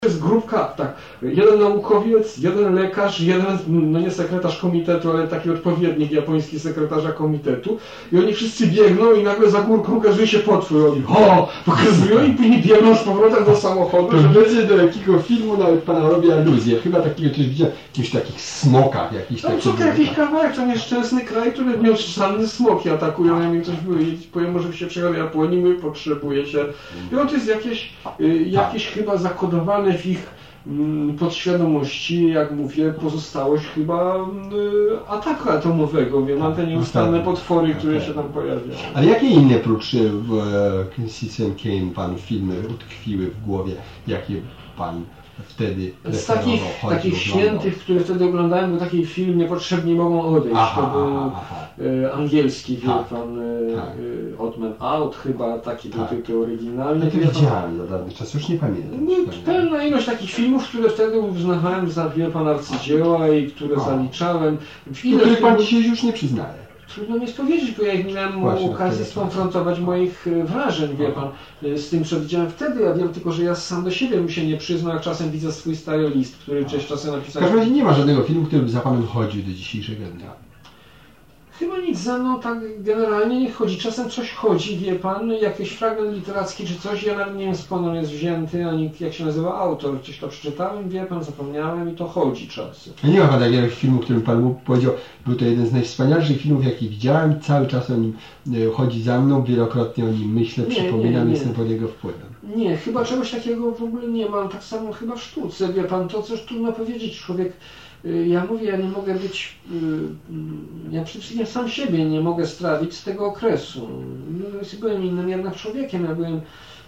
jest grupka, tak, jeden naukowiec, jeden lekarz, jeden, no nie sekretarz komitetu, ale taki odpowiednik japoński sekretarza komitetu i oni wszyscy biegną i nagle za górką okazuje się potwór, oni pokazują i później biegną z powrotem do samochodu. To wiecie, do jakiego filmu nawet pana robi aluzję, chyba takiego coś widziałem, jakichś takich smokach, jakichś takich... No co, jakiś kawałek, to nieszczęsny kraj, który nieuczciwne smoki atakują, jak mi ktoś mówi, powiem, może się przyjechał Japonii, my potrzebujecie. I on to jest jakieś chyba zakodowane w ich podświadomości, jak mówię, pozostałość chyba ataku atomowego, mam te nieustanne potwory, które się tam pojawiają. Ale jakie inne prócz Citizen Kane pan filmy utkwiły w głowie, jakie pan wtedy z takich świętych, które wtedy oglądałem, był taki film Niepotrzebni mogą odejść. To był angielski, wie pan, Odd Man Out chyba, taki był tytuł oryginalny. Ja to widziałem za dawny czas, już nie pamiętam. Pełna ilość takich filmów, które wtedy uznawałem za, wie pan, arcydzieła i które zaliczałem. Do których pan dzisiaj już nie przyznaje. Trudno mi jest powiedzieć, bo ja nie miałem okazji skonfrontować moich wrażeń, wie pan, z tym, co widziałem wtedy. Ja wiem tylko, że ja sam do siebie bym się nie przyznał, jak czasem widzę swój stary list, który czasem napisałem. W każdym razie nie ma żadnego filmu, który by za panem chodził do dzisiejszego dnia. Chyba nic za mną tak generalnie nie chodzi. Czasem coś chodzi, wie pan, jakiś fragment literacki czy coś, ja nawet nie wiem skąd on jest wzięty, ani jak się nazywa autor. Gdzieś to przeczytałem, wie pan, zapomniałem i to chodzi czasem. Nie ma pan takiego filmu, którym pan mu powiedział, był to jeden z najwspanialszych filmów, jaki widziałem, cały czas o nim chodzi za mną, wielokrotnie o nim myślę, przypominam, jestem pod jego wpływem. Nie, chyba czegoś takiego w ogóle nie mam, tak samo chyba w sztuce, wie pan, to coś trudno powiedzieć, człowiek. Ja mówię, ja nie mogę być, ja przede wszystkim sam siebie nie mogę strawić z tego okresu. Byłem innym jednak człowiekiem, ja byłem,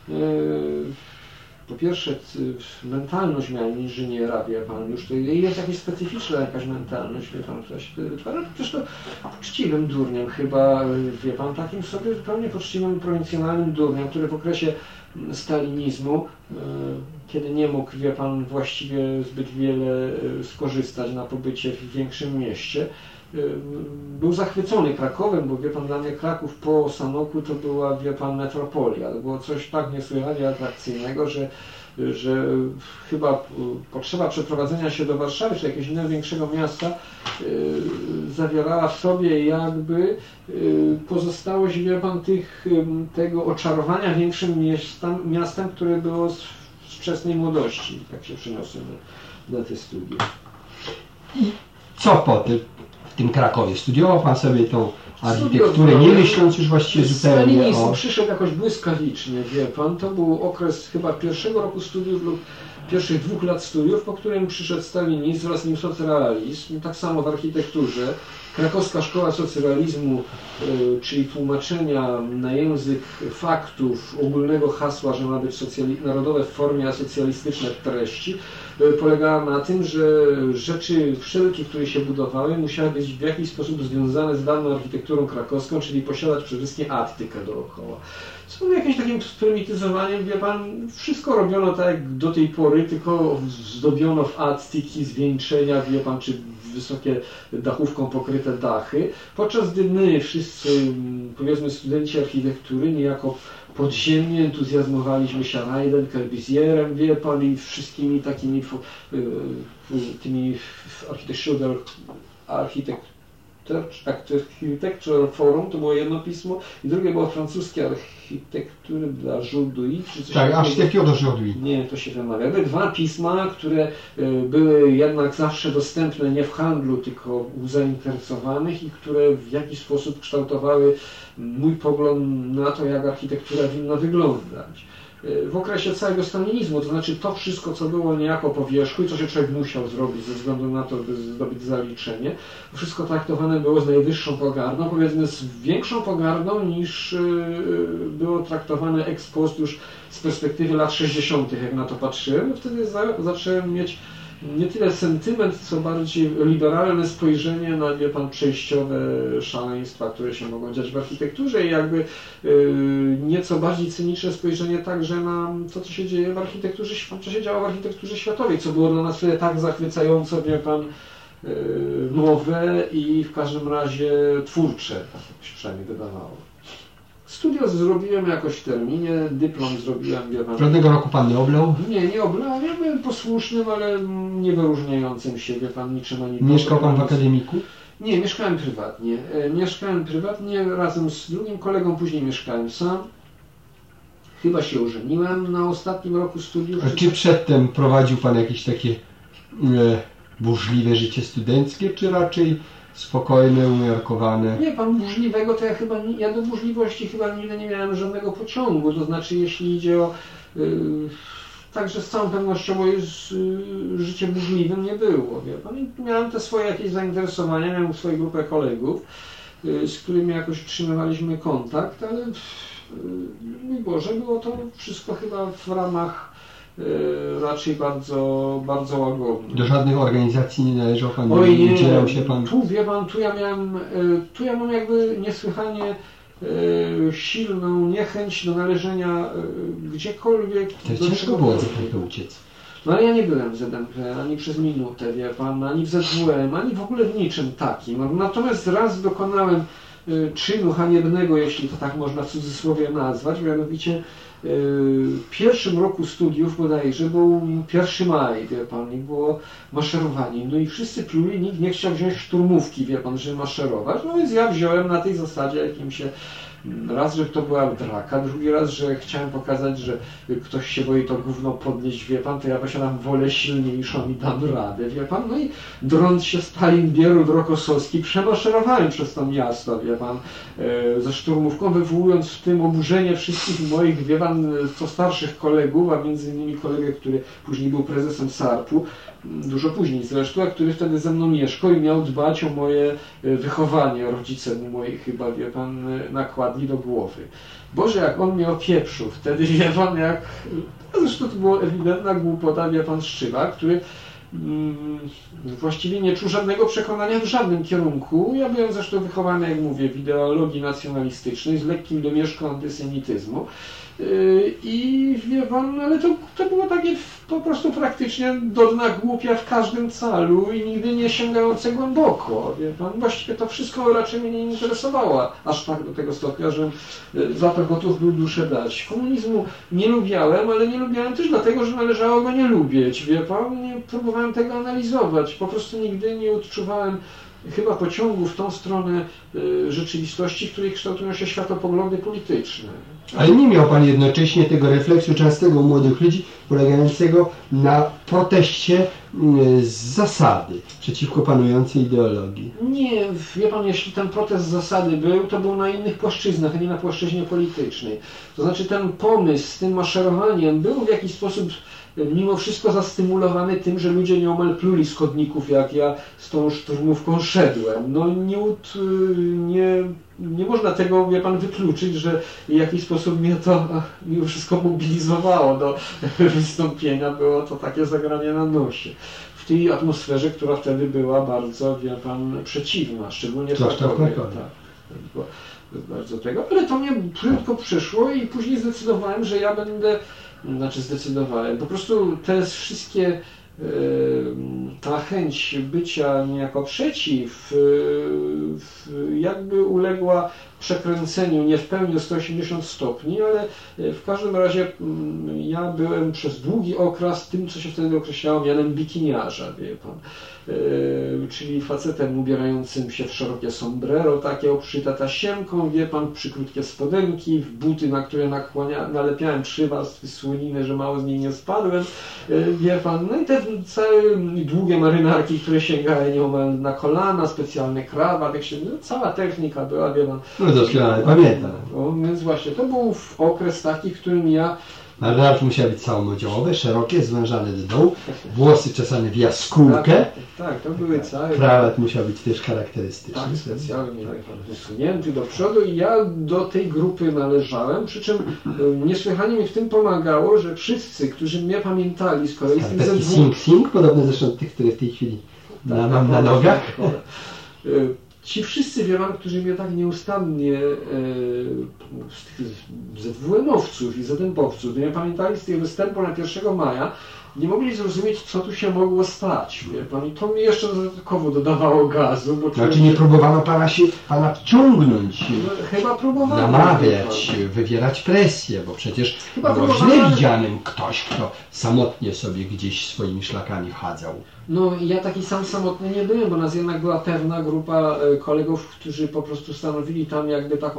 po pierwsze mentalność miałem inżyniera, wie pan, już to jest jakaś specyficzna jakaś mentalność, wie pan, która się wtedy wytwarza, przecież to poczciwym durniem chyba, wie pan, takim sobie zupełnie poczciwym, prowincjonalnym durniem, który w okresie stalinizmu, kiedy nie mógł, wie pan, właściwie zbyt wiele skorzystać na pobycie w większym mieście, był zachwycony Krakowem, bo wie pan, dla mnie Kraków po Sanoku to była, wie pan, metropolia. To było coś tak niesłychanie atrakcyjnego, że chyba potrzeba przeprowadzenia się do Warszawy czy jakiegoś innego większego miasta zawierała w sobie jakby pozostałość, wie pan, tego oczarowania większym miastem, które było z wczesnej młodości. Tak się przeniosłem na te studia. I co potem w tym Krakowie? Studiował pan sobie tą architekturę, nie myśląc już właściwie zupełnie o... Przyszedł jakoś błyskawicznie, wie pan, to był okres chyba pierwszego roku studiów lub pierwszych 2 lat studiów, po którym przyszedł stalinizm wraz z nim socrealizm, tak samo w architekturze. Krakowska Szkoła Socrealizmu, czyli tłumaczenia na język faktów ogólnego hasła, że ma być narodowe w formie, a socjalistyczne w treści, polegała na tym, że rzeczy wszelkie, które się budowały, musiały być w jakiś sposób związane z daną architekturą krakowską, czyli posiadać przede wszystkim attykę dookoła. Co było jakimś takim sprymityzowaniem, wie pan, wszystko robiono tak jak do tej pory, tylko zdobiono w attyki, zwieńczenia, wie pan, czy wysokie dachówką pokryte dachy, podczas gdy my wszyscy, powiedzmy, studenci architektury, niejako podziemnie entuzjazmowaliśmy się Raidem, Corbusierem, wie pan, i wszystkimi takimi tymi Architectural Forum, to było jedno pismo, i drugie było francuskie Architecture d'Aujourd'hui, czy coś. Tak, Architecture d'Aujourd'hui. Nie, to się wymawia. Były 2 pisma, które były jednak zawsze dostępne nie w handlu, tylko u zainteresowanych i które w jakiś sposób kształtowały mój pogląd na to, jak architektura winna wyglądać. W okresie całego stalinizmu, to znaczy to wszystko, co było niejako po wierzchu i co się człowiek musiał zrobić ze względu na to, by zdobyć zaliczenie, wszystko traktowane było z najwyższą pogardą, powiedzmy z większą pogardą niż było traktowane ex post już z perspektywy lat 60., jak na to patrzyłem. Wtedy zacząłem mieć nie tyle sentyment, co bardziej liberalne spojrzenie na, wie pan, przejściowe szaleństwa, które się mogą dziać w architekturze i jakby nieco bardziej cyniczne spojrzenie także na to, co się dzieje w architekturze, co się działo w architekturze światowej, co było dla nas wtedy tak zachwycająco, wie pan, nowe i w każdym razie twórcze, tak się przynajmniej wydawało. Studia zrobiłem jakoś w terminie, dyplom zrobiłem. Żadnego roku pan nie oblał? Nie oblałem. Ja byłem posłusznym, ale nie wyróżniającym się, wie pan, niczym ani... Mieszkał pan w akademiku? Nie, mieszkałem prywatnie. Mieszkałem prywatnie razem z drugim kolegą, później mieszkałem sam. Chyba się ożeniłem na ostatnim roku studiów. A czy przedtem prowadził pan jakieś takie burzliwe życie studenckie, czy raczej spokojne, umiarkowane? Nie, pan burzliwego to ja do burzliwości chyba nigdy nie miałem żadnego pociągu. To znaczy, jeśli idzie o... Także z całą pewnością moje życie burzliwym nie było, wie pan. I miałem te swoje jakieś zainteresowania, miałem swoją grupę kolegów, z którymi jakoś utrzymywaliśmy kontakt, ale mój Boże, było to wszystko chyba w ramach raczej bardzo, bardzo łagodnych. Do żadnych organizacji nie należał pan? Oj nie, udzielał się pan? Tu wie pan, tu ja mam jakby niesłychanie silną niechęć do należenia gdziekolwiek. To ciężko było ZMP uciec. No ale ja nie byłem w ZMP ani przez minutę, wie pan, ani w ZWM, ani w ogóle w niczym takim. Natomiast raz dokonałem czynu haniebnego, jeśli to tak można w cudzysłowie nazwać, mianowicie w pierwszym roku studiów bodajże był 1 maj, wie pan, i było maszerowanie. No i wszyscy pluli, nikt nie chciał wziąć szturmówki, wie pan, żeby maszerować. No więc ja wziąłem na tej zasadzie jakimś raz, że to była draka, drugi raz, że chciałem pokazać, że ktoś się boi to gówno podnieść, wie pan, to ja posiadam wolę silniejszą i dam radę, wie pan. No i drąc się Stalin, Bierut, Rokossowski, przemaszerowałem przez to miasto, wie pan, ze szturmówką, wywołując w tym oburzenie wszystkich moich, wie pan, co starszych kolegów, a między innymi kolegę, który później był prezesem SARP-u, dużo później zresztą, a który wtedy ze mną mieszkał i miał dbać o moje wychowanie. Rodzice moi chyba, wie pan, nakładli do głowy. Boże, jak on mnie opieprzył wtedy, wie pan, jak... Zresztą to była ewidentna głupota, wie pan, Szczywa, który właściwie nie czuł żadnego przekonania w żadnym kierunku. Ja byłem zresztą wychowany, jak mówię, w ideologii nacjonalistycznej z lekkim domieszką antysemityzmu. I wie pan, ale to było takie po prostu praktycznie do dna głupia w każdym calu i nigdy nie sięgające głęboko, wie pan. Właściwie to wszystko raczej mnie nie interesowało, aż tak do tego stopnia, że za to gotów był duszę dać. Komunizmu nie lubiałem, ale nie lubiałem też dlatego, że należało go nie lubić, wie pan. Nie próbowałem tego analizować, po prostu nigdy nie odczuwałem chyba pociągu w tą stronę rzeczywistości, w której kształtują się światopoglądy polityczne. Ale nie miał pan jednocześnie tego refleksu częstego u młodych ludzi, polegającego na proteście z zasady przeciwko panującej ideologii? Nie, wie pan, jeśli ten protest z zasady był, to był na innych płaszczyznach, a nie na płaszczyźnie politycznej. To znaczy ten pomysł z tym maszerowaniem był w jakiś sposób mimo wszystko zastymulowany tym, że ludzie nieomal pluli z chodników, jak ja z tą szturmówką szedłem. No nie można tego, wie pan, wykluczyć, że w jakiś sposób mnie to mimo wszystko mobilizowało do wystąpienia. Było to takie zagranie na nosie. W tej atmosferze, która wtedy była bardzo, wie pan, przeciwna, szczególnie bardzo tego, ale to mnie prędko przeszło i później zdecydowałem, że ja będę, po prostu te wszystkie, ta chęć bycia niejako przeciw jakby uległa przekręceniu, nie w pełni o 180 stopni, ale w każdym razie ja byłem przez długi okres tym, co się wtedy określało mianem bikiniarza, wie pan. Czyli facetem ubierającym się w szerokie sombrero, takie obszyte tasiemką, wie pan, przykrótkie spodenki, w buty, na które nalepiałem 3 warstwy słoniny, że mało z niej nie spadłem, wie pan, no i te całe długie marynarki, które sięgały nieomal na kolana, specjalny krawat, cała technika była, wie pan. No doskonale pamiętam. Więc właśnie, to był okres taki, w którym ja... Marynarki musiały być całomodziołowe, szerokie, zwężane do dołu, włosy czesane w jaskółkę. Tak, to były całe... Krawat musiał być też charakterystyczny. Tak, specjalnie wysunięty do przodu i ja do tej grupy należałem, przy czym niesłychanie mi w tym pomagało, że wszyscy, którzy mnie pamiętali z kolei... Taki sing, podobny zresztą do tych, które w tej chwili mam na nogach. Ci wszyscy, wie pan, którzy mnie tak nieustannie z tych ZWM-owców i ZMP-owców mnie pamiętali z tego występu na 1 maja, nie mogli zrozumieć, co tu się mogło stać, wie pan. I to mi jeszcze dodatkowo dodawało gazu. Bo znaczy nie próbowano pana wciągnąć, chyba próbowano, namawiać, wywierać presję, bo przecież było źle widzianym ktoś, kto samotnie sobie gdzieś swoimi szlakami chadzał. No ja taki sam samotny nie byłem, bo nas jednak była pewna grupa kolegów, którzy po prostu stanowili tam jakby taką,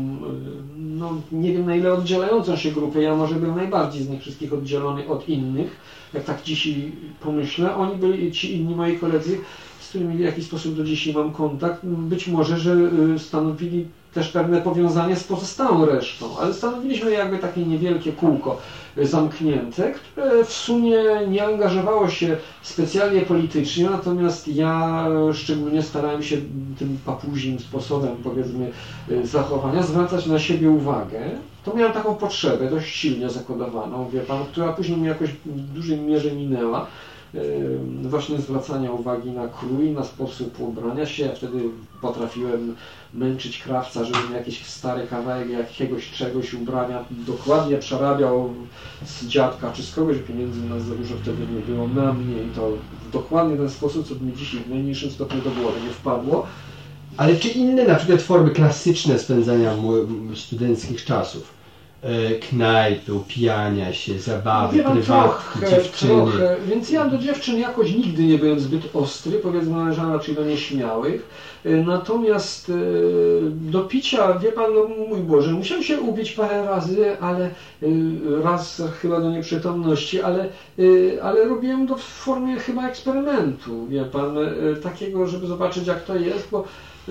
no nie wiem na ile oddzielającą się grupę. Ja może byłem najbardziej z nich wszystkich oddzielony od innych, jak tak dzisiaj pomyślę. Oni byli, ci inni moi koledzy, z którymi w jakiś sposób do dzisiaj mam kontakt, być może, że stanowili też pewne powiązanie z pozostałą resztą, ale stanowiliśmy jakby takie niewielkie kółko zamknięte, które w sumie nie angażowało się specjalnie politycznie, natomiast ja szczególnie starałem się tym papuzim sposobem, powiedzmy, zachowania zwracać na siebie uwagę. To miałem taką potrzebę, dość silnie zakodowaną, wie pan, która później mi jakoś w dużej mierze minęła. Właśnie zwracania uwagi na krój, na sposób ubrania się. Ja wtedy potrafiłem męczyć krawca, żeby mi jakiś stary kawałek jakiegoś czegoś ubrania dokładnie przerabiał z dziadka czy z kogoś. Pieniędzy u nas za dużo wtedy nie było na mnie i to w dokładnie ten sposób, co mi dzisiaj w najmniejszym stopniu do głowy nie wpadło. Ale czy inne na przykład formy klasyczne spędzania studenckich czasów? Knajpy, upijania się, zabawy, prywatki, dziewczyny. Trochę. Więc ja do dziewczyn jakoś nigdy nie byłem zbyt ostry, powiedzmy, należałem raczej do nieśmiałych. Natomiast do picia, wie pan, no mój Boże, musiałem się ubić parę razy, ale raz chyba do nieprzytomności, ale robiłem to w formie chyba eksperymentu, wie pan, takiego, żeby zobaczyć jak to jest, bo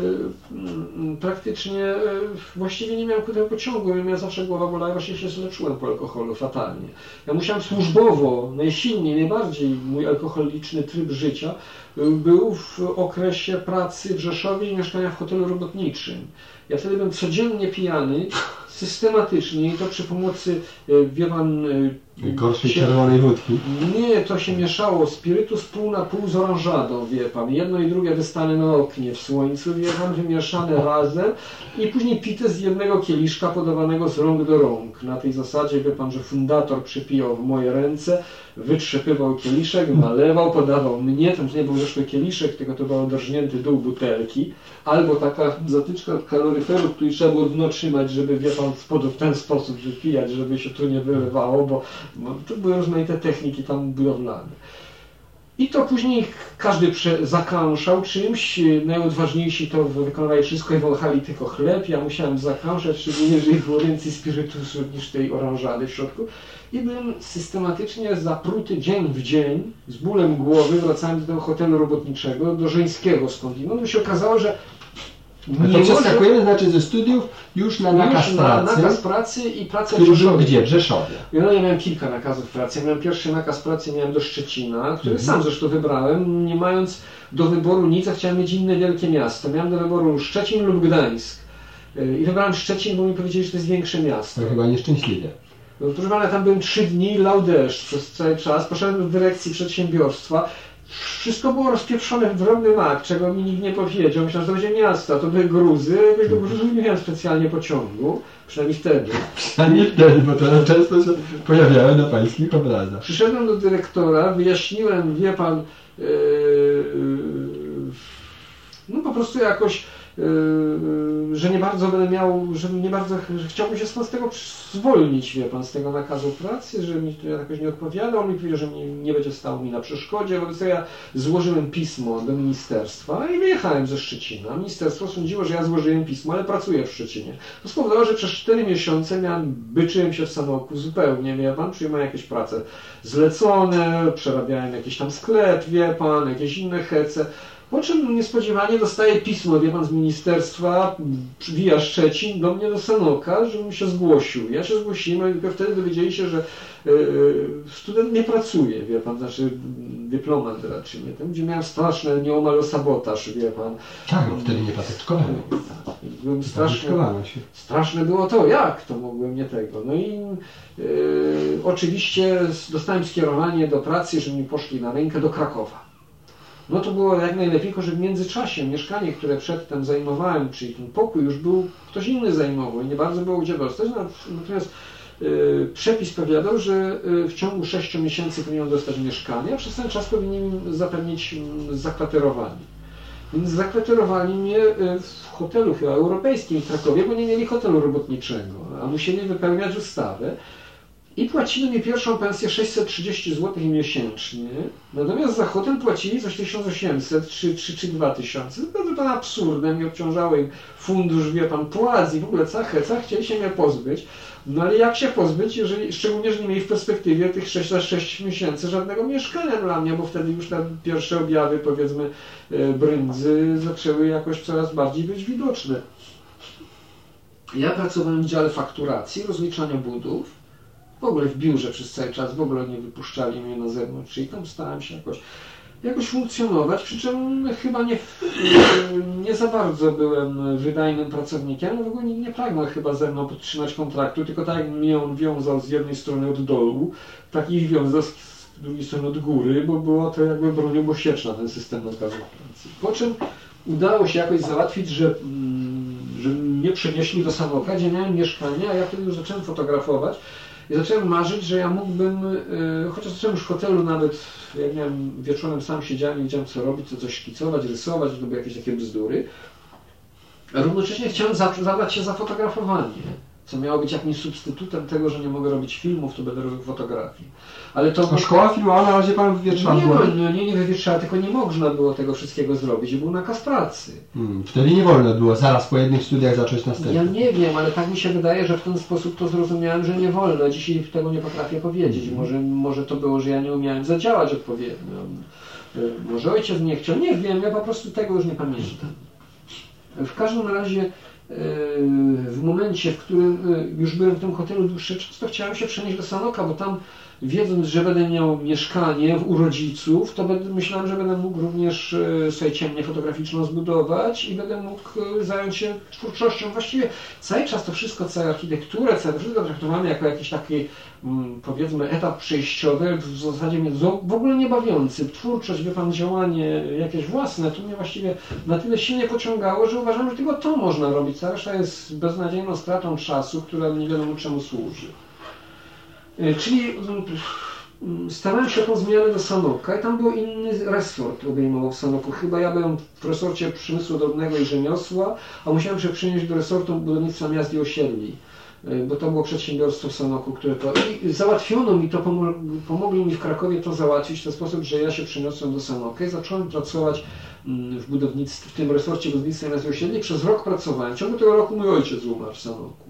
praktycznie właściwie nie miałem ku temu pociągu, ja zawsze głowa bolała, właśnie się zleczyłem po alkoholu fatalnie. Ja musiałem służbowo, najsilniej, najbardziej mój alkoholiczny tryb życia był w okresie pracy w Rzeszowie i mieszkania w hotelu robotniczym. Ja wtedy byłem codziennie pijany, systematycznie i to przy pomocy, wie pan... gorszej czerwonej wódki? Nie, to się mieszało spirytus pół na pół z oranżadą, wie pan. Jedno i drugie wystane na oknie w słońcu, wie pan, wymieszane razem i później pite z jednego kieliszka podawanego z rąk do rąk. Na tej zasadzie, wie pan, że fundator przypijał w moje ręce, wytrzepywał kieliszek, nalewał, podawał mnie, tam nie był zresztą kieliszek, tylko to był odrżnięty dół butelki, albo taka zatyczka od kaloryferu, który trzeba było dno trzymać, żeby, wie pan, spodu w ten sposób wypijać, żeby się tu nie wylewało, bo to były rozmaite techniki tam budowlane. I to później każdy zakąszał czymś, najodważniejsi to wykonywali wszystko i wąchali tylko chleb, ja musiałem zakąszać, szczególnie jeżeli było więcej spirytusu niż tej oranżady w środku. I byłem systematycznie zapruty dzień w dzień, z bólem głowy, wracałem do tego hotelu robotniczego, do Żeńskiego skądinąd. No się okazało, że to przeskakujemy, znaczy ze studiów już na nakaz pracy. Nakaz pracy i pracę w Rzeszowie. Gdzie? W Rzeszowie. Ja miałem kilka nakazów pracy. Ja miałem pierwszy nakaz pracy, miałem do Szczecina, który sam zresztą wybrałem, nie mając do wyboru nic, a chciałem mieć inne wielkie miasto. Miałem do wyboru Szczecin lub Gdańsk. I wybrałem Szczecin, bo mi powiedzieli, że to jest większe miasto. To chyba nieszczęśliwie. No, proszę pana, tam byłem 3 dni, lał deszcz przez cały czas. Poszedłem do dyrekcji przedsiębiorstwa. Wszystko było rozpieprzone w drobny mak, czego mi nikt nie powiedział. Myślałem, że to będzie miasto, to były gruzy. Jakoś do gruzów nie miałem specjalnie pociągu, przynajmniej wtedy. Przynajmniej wtedy, bo to często się pojawiały na pańskich obrazach. Przyszedłem do dyrektora, wyjaśniłem, wie pan, no po prostu jakoś, że nie bardzo będę miał, że chciałbym się z tego zwolnić, wie pan, z tego nakazu pracy, że mi to jakoś nie odpowiada. On mi powiedział, że nie będzie stało mi na przeszkodzie, wobec tego ja złożyłem pismo do ministerstwa i wyjechałem ze Szczecina. Ministerstwo sądziło, że ja złożyłem pismo, ale pracuję w Szczecinie. To spowodowało, że przez 4 miesiące byczyłem się w samoku zupełnie, wie pan, przyjmowałem jakieś prace zlecone, przerabiałem jakiś tam sklep, wie pan, jakieś inne hece. Po czym niespodziewanie dostaję pismo, wie pan, z ministerstwa via Szczecin do mnie do Sanoka, żebym się zgłosił. Ja się zgłosiłem, i tylko wtedy dowiedzieli się, że student nie pracuje, wie pan, znaczy dyplomat raczej nie, tam gdzie miałem straszne nieomal sabotaż, wie pan. Tak, no wtedy nie praktykowałem. Byłem straszne było to, jak to mogłem nie tego. No i oczywiście dostałem skierowanie do pracy, że mi poszli na rękę do Krakowa. No to było jak najlepiej, tylko że w międzyczasie mieszkanie, które przedtem zajmowałem, czyli ten pokój już był ktoś inny zajmował i nie bardzo było gdzie dostać, natomiast przepis powiadał, że w ciągu 6 miesięcy powinien dostać mieszkanie, a przez ten czas powinien zapewnić zakwaterowanie. Więc zakwaterowali mnie w hotelu chyba europejskim w Krakowie, bo nie mieli hotelu robotniczego, a musieli wypełniać ustawę. I płacili mi pierwszą pensję 630 zł miesięcznie, natomiast za hotel płacili coś 1800 czy 2000. To absurdem i obciążało im fundusz, wie pan, płac i w ogóle heca, chcieli się mnie pozbyć. No ale jak się pozbyć, jeżeli, szczególnie, że nie mieli w perspektywie tych 6 miesięcy żadnego mieszkania dla mnie, bo wtedy już te pierwsze objawy, powiedzmy, brędzy zaczęły jakoś coraz bardziej być widoczne. Ja pracowałem w dziale fakturacji, rozliczania budów. W ogóle w biurze przez cały czas, w ogóle nie wypuszczali mnie na zewnątrz, czyli tam starałem się jakoś funkcjonować, przy czym chyba nie za bardzo byłem wydajnym pracownikiem, w ogóle nikt nie pragnął chyba ze mną podtrzymać kontraktu, tylko tak jak mnie on wiązał z jednej strony od dołu, tak ich wiązał z drugiej strony od góry, bo było to jakby bronią bosieczna ten system nakazów pracy. Po czym udało się jakoś załatwić, że mnie przenieśli do Sanoka, gdzie miałem mieszkanie, a ja wtedy już zacząłem fotografować. I zacząłem marzyć, że ja mógłbym, chociaż zacząłem już w hotelu nawet, jak miałem wieczorem sam siedziałem i wiedziałem co robić, coś szkicować, rysować, to były jakieś takie bzdury. A równocześnie chciałem zabrać się za fotografowanie, co miało być jakimś substytutem tego, że nie mogę robić filmów, to będę robił fotografię. Ale to... A szkoła filmowa na razie pan wywietrzał? Nie wywietrzała, tylko nie można było tego wszystkiego zrobić i był nakaz pracy. Wtedy nie wolno było zaraz po jednych studiach zacząć następne. Ja nie wiem, ale tak mi się wydaje, że w ten sposób to zrozumiałem, że nie wolno. Dzisiaj tego nie potrafię powiedzieć. Może to było, że ja nie umiałem zadziałać odpowiednio. Może ojciec nie chciał. Nie wiem, ja po prostu tego już nie pamiętam. W każdym razie w momencie, w którym już byłem w tym hotelu dłuższy czas, to chciałem się przenieść do Sanoka, bo tam wiedząc, że będę miał mieszkanie u rodziców, to myślałem, że będę mógł również sobie ciemnię fotograficzną zbudować i będę mógł zająć się twórczością. Właściwie cały czas to wszystko, cała architektura, całe wszystko traktowałem jako jakiś taki, powiedzmy, etap przejściowy, w zasadzie mnie w ogóle nie bawiący. Twórczość, wie pan, działanie jakieś własne, to mnie właściwie na tyle silnie pociągało, że uważam, że tylko to można robić. Cała reszta jest beznadziejną stratą czasu, która nie wiadomo czemu służy. Czyli starałem się o tą zmianę do Sanoka i tam był inny resort obejmował w Sanoku. Chyba ja byłem w resorcie przemysłu drobnego i rzemiosła, a musiałem się przenieść do resortu budownictwa miast i osiedli, bo to było przedsiębiorstwo w Sanoku, które to... I załatwiono mi to, pomogli mi w Krakowie to załatwić w ten sposób, że ja się przeniosłem do Sanoka i zacząłem pracować w budownictwie, w tym resorcie budownictwa miast i osiedli. Przez rok pracowałem. W ciągu tego roku mój ojciec umarł w Sanoku.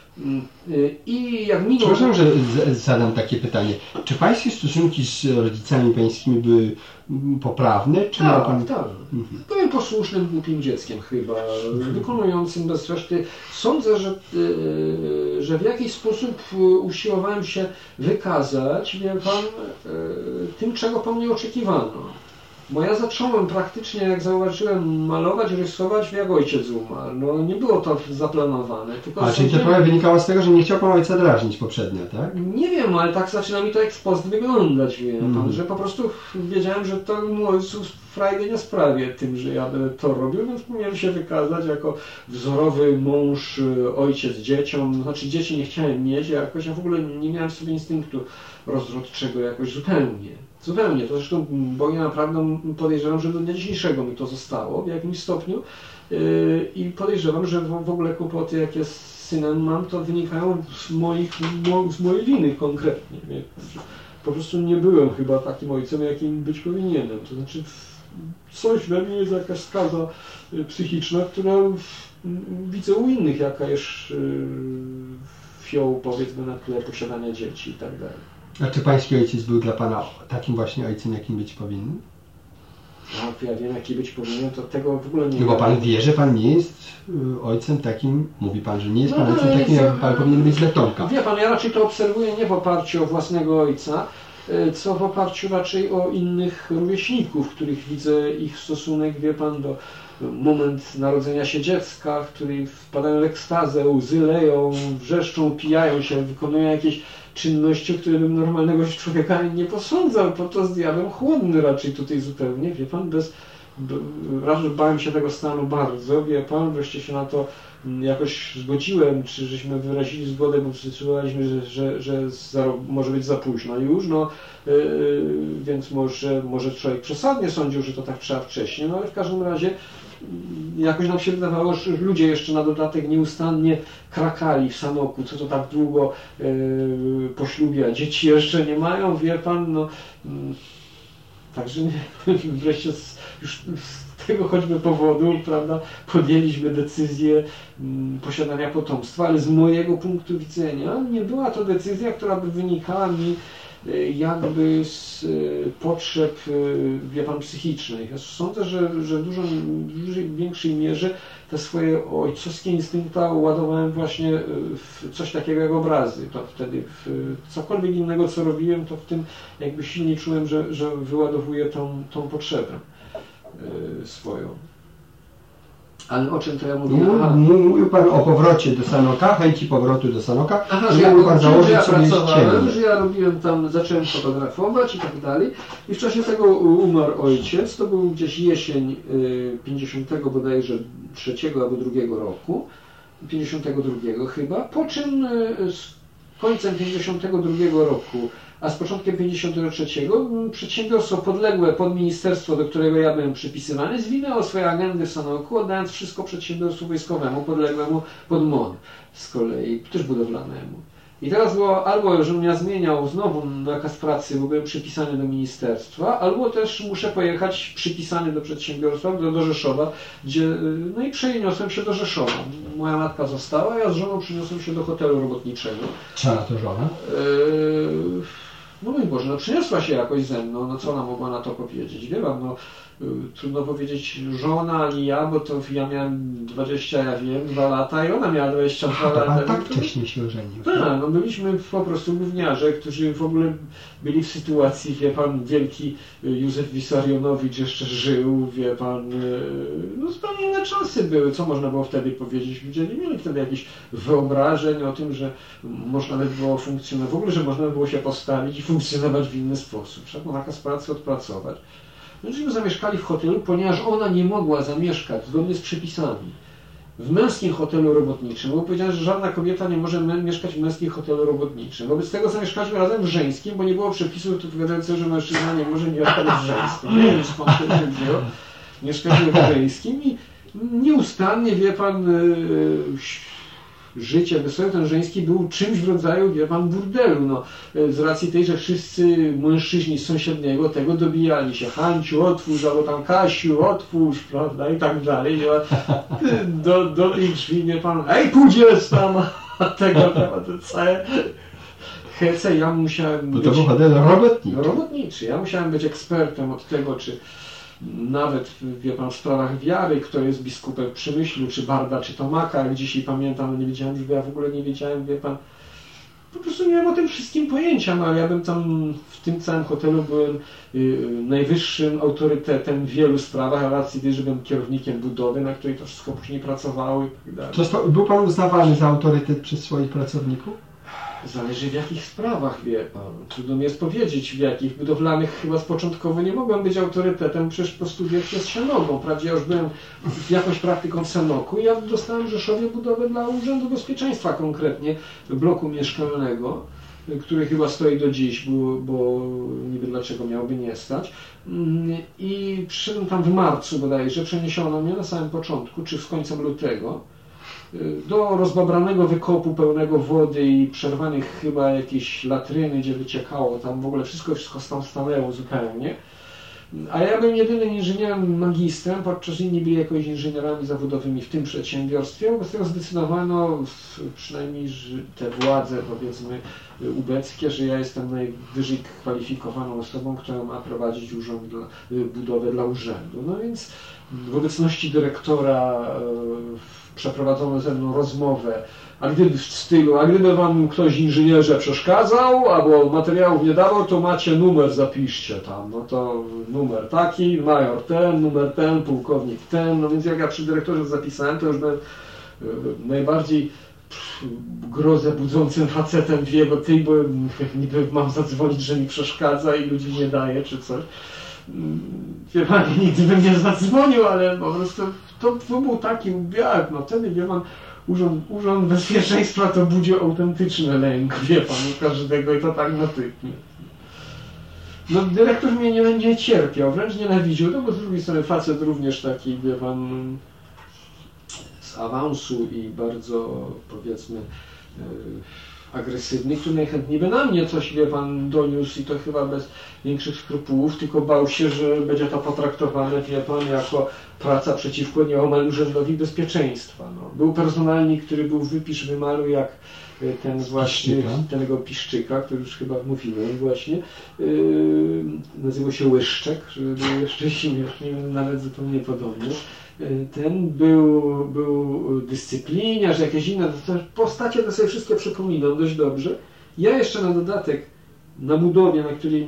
I jak minął... Przepraszam, że zadam takie pytanie. Czy pańskie stosunki z rodzicami pańskimi były poprawne? Czy tak, pan... tak. Byłem posłusznym, głupim dzieckiem chyba, wykonującym bez reszty. Sądzę, że w jakiś sposób usiłowałem się wykazać, wie pan, tym, czego po mnie oczekiwano. Bo ja zacząłem praktycznie, jak zauważyłem, malować, rysować, jak ojciec umarł. No nie było to zaplanowane. Tylko a czyli to trochę wynikało z tego, że nie chciał pan ojca drażnić poprzednio, tak? Nie wiem, ale tak zaczyna mi to ex post wyglądać, wie pan, że po prostu wiedziałem, że to mu ojcu frajdy nie sprawię tym, że ja będę to robił, więc miałem się wykazać jako wzorowy mąż, ojciec dzieciom. Znaczy dzieci nie chciałem mieć, jakoś ja w ogóle nie miałem w sobie instynktu rozrodczego jakoś zupełnie. Zupełnie, to zresztą, bo ja naprawdę podejrzewam, że do dnia dzisiejszego mi to zostało w jakimś stopniu i podejrzewam, że w ogóle kłopoty, jakie z synem mam, to wynikają z mojej winy konkretnie. Po prostu nie byłem chyba takim ojcem, jakim być powinienem. To znaczy coś we mnie jest jakaś skaza psychiczna, która widzę u innych, jaka jest fioł, powiedzmy, na tle posiadania dzieci i tak dalej. A czy pański ojciec był dla pana takim właśnie ojcem, jakim być powinien? No, ja wiem, jaki być powinien, to tego w ogóle nie wiem. No bo pan wie, że pan nie jest ojcem takim, mówi pan, że nie jest pan ojcem takim, jak pan powinien być z Letonka. Wie pan, ja raczej to obserwuję nie w oparciu o własnego ojca, co w oparciu raczej o innych rówieśników, których widzę ich stosunek, wie pan, do moment narodzenia się dziecka, w której wpadają w ekstazę, łzy leją, wrzeszczą, pijają się, wykonują jakieś czynności, o które bym normalnego człowieka nie posądzał, podczas ja bym chłodny raczej tutaj zupełnie, wie pan, raz, że bałem się tego stanu bardzo, wie pan, wreszcie się na to jakoś zgodziłem, czy żeśmy wyrazili zgodę, bo zdecydowaliśmy, że może być za późno już, no, więc może człowiek przesadnie sądził, że to tak trzeba wcześniej, no ale w każdym razie jakoś nam się wydawało, że ludzie jeszcze na dodatek nieustannie krakali w Sanoku, co to tak długo po ślubie, a dzieci jeszcze nie mają, wie pan, no, także wreszcie już z tego choćby powodu, prawda, podjęliśmy decyzję posiadania potomstwa, ale z mojego punktu widzenia nie była to decyzja, która by wynikała mi jakby z potrzeb, wie pan, psychicznych. Ja sądzę, że w dużej większej mierze te swoje ojcowskie instynkta ładowałem właśnie w coś takiego jak obrazy. To wtedy w cokolwiek innego, co robiłem, to w tym jakby silnie czułem, że wyładowuję tą potrzebę swoją. Ale o czym to ja mówię? Mówił pan o powrocie do Sanoka, chęci powrotu do Sanoka. Aha, że ja pracowałem, że ja robiłem tam, zacząłem fotografować i tak dalej. I w czasie tego umarł ojciec, to był gdzieś jesień 50 bodajże 3 albo 2 roku, 52 chyba, po czym z końcem 52 roku, a z początkiem 53 przedsiębiorstwo podległe pod ministerstwo, do którego ja byłem przypisywany, zwinęło swoje agendy w Sanoku, oddając wszystko przedsiębiorstwu wojskowemu, podległemu pod MON z kolei, też budowlanemu. I teraz było albo, żebym ja zmieniał znowu nakaz pracy, bo byłem przypisany do ministerstwa, albo też muszę pojechać przypisany do przedsiębiorstwa, do Rzeszowa, gdzie, no i przeniosłem się do Rzeszowa. Moja matka została, ja z żoną przyniosłem się do hotelu robotniczego. Co na to żona? No mój Boże, no przyniosła się jakoś ze mną, no co ona mogła na to powiedzieć? Wie pan, no trudno powiedzieć żona ani ja, bo to ja miałem 2 lata i ona miała 22 lata. Pan tak wcześnie się ożenił. Tak, no byliśmy po prostu gówniarze, którzy w ogóle byli w sytuacji, wie pan, wielki Józef Wisarionowicz jeszcze żył, wie pan, no zupełnie inne czasy były, co można było wtedy powiedzieć, ludzie nie mieli wtedy jakichś wyobrażeń o tym, że można by było funkcjonować, w ogóle, że można by było się postawić i funkcjonować w inny sposób, trzeba było nakaz pracy odpracować. Myśmy zamieszkali w hotelu, ponieważ ona nie mogła zamieszkać zgodnie z przepisami w męskim hotelu robotniczym, bo powiedziałem, że żadna kobieta nie może mieszkać w męskim hotelu robotniczym. Wobec tego zamieszkaliśmy razem w żeńskim, bo nie było przepisów powiadających, że mężczyzna nie może mieszkać w żeńskim. Nie wiem, skąd to się wzięło. Mieszkaliśmy w żeńskim i nieustannie, wie pan, życie wesołe, ten żeński był czymś w rodzaju, wie pan, burdelu. No, z racji tej, że wszyscy mężczyźni z sąsiedniego tego dobijali się. Hanciu, otwórz, albo tam Kasiu, otwórz, prawda, i tak dalej. Do tych drzwi, wie pan, ej, pójdziesz tam, a tego, prawda, całe hece. Ja musiałem być... Bo to był hotel robotniczy. Robotniczy. Ja musiałem być ekspertem od tego, czy nawet, wie pan, w sprawach wiary, kto jest biskupem w Przemyślu, czy Barda, czy Tomaka, jak dzisiaj pamiętam, no nie wiedziałem, że ja w ogóle nie wiedziałem, wie pan, po prostu nie miałem o tym wszystkim pojęcia, no ale ja bym tam, w tym całym hotelu byłem najwyższym autorytetem w wielu sprawach, a racji tej, że byłem kierownikiem budowy, na której to wszystko później pracowało i tak dalej. Był pan uznawany za autorytet przez swoich pracowników? Zależy w jakich sprawach, wie pan. Trudno mi jest powiedzieć w jakich. Budowlanych chyba początkowo nie mogłem być autorytetem, przecież po studiach się z Sianogą. Wprawdzie ja już byłem jakąś praktyką w Sanoku i ja dostałem w Rzeszowie budowę dla Urzędu Bezpieczeństwa konkretnie, bloku mieszkalnego, który chyba stoi do dziś, bo niby dlaczego miałby nie stać. I przyszedłem tam w marcu bodajże, przeniesiono mnie na samym początku, czy z końcem lutego, do rozbabranego wykopu pełnego wody i przerwanych chyba jakieś latryny, gdzie wyciekało, tam w ogóle wszystko tam stanęło zupełnie. A ja byłem jedynym inżynierem magistrem, podczas inni byli jakoś inżynierami zawodowymi w tym przedsiębiorstwie. Wobec tego zdecydowano, przynajmniej że te władze, powiedzmy, ubeckie, że ja jestem najwyżej kwalifikowaną osobą, która ma prowadzić budowę dla urzędu. No więc w obecności dyrektora przeprowadzono ze mną rozmowę, a gdyby w stylu, a gdyby wam ktoś inżynierze przeszkadzał, albo materiałów nie dawał, to macie numer, zapiszcie tam, no to numer taki, major ten, numer ten, pułkownik ten, no więc jak ja przy dyrektorze zapisałem, to już byłem najbardziej grozę budzącym facetem w jego tej, bo niby mam zadzwonić, że mi przeszkadza i ludzi nie daje, czy coś. wie pan, nigdy bym nie zadzwonił, ale po prostu to był taki jak, no wtedy, wie pan, Urząd Bezpieczeństwa to budzi autentyczny lęk, wie pan, u każdego i to tak natychmiast. No dyrektor mnie nie będzie cierpiał, wręcz nienawidził, no bo z drugiej strony facet również taki, wie pan, z awansu i bardzo, powiedzmy, agresywny, który najchętniej by na mnie coś, wie pan, doniósł i to chyba bez większych skrupułów, tylko bał się, że będzie to potraktowane, wie pan, jako praca przeciwko nieomal Urzędowi Bezpieczeństwa. No. Był personalnik, który był wypisz wymalu jak ten właśnie, tego Piszczyka, który już chyba mówiłem właśnie, nazywał się Łyszczek, żeby był jeszcze śmiesznie, nawet zupełnie podobny. Ten był dyscypliniarz, jakieś inne postacie, to sobie wszystkie przypominam dość dobrze. Ja jeszcze na dodatek na budowie,